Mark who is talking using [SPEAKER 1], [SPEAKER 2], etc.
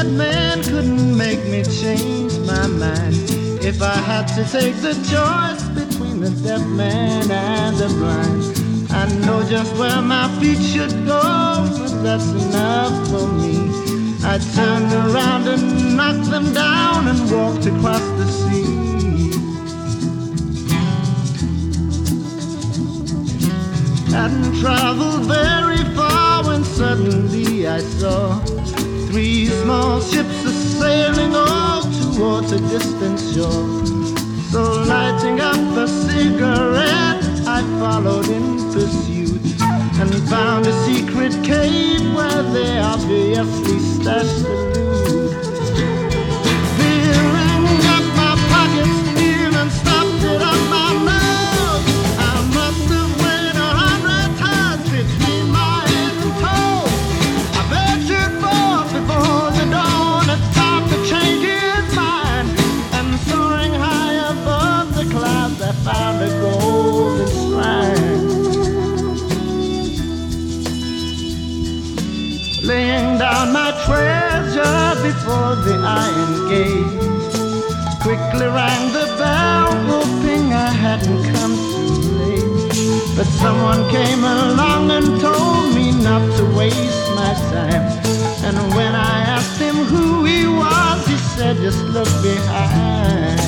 [SPEAKER 1] that man couldn't make me change my mind. If I had to take the choice between the deaf man and the blind, I know just where my feet should go, but that's enough for me. I turned around and knocked them down and walked across the sea. Hadn't traveled very far when suddenly I saw 3 small ships a-sailing all towards a distant shore. So lighting up a cigarette, I followed in pursuit and found a secret cave where they obviously stashed the loot. Feeling up my pockets, even stuffed it up my nose. I must have weighed 100 tons between my head and toes. I ventured forth before the dawn, a time to change his mind. And soaring high above the clouds, I found a golden shrine. Laying down my treasure before the iron gate, quickly rang the bell, hoping I hadn't come too late. But someone came along and told me not to waste my time. And when I asked him who he was, he said, just look behind.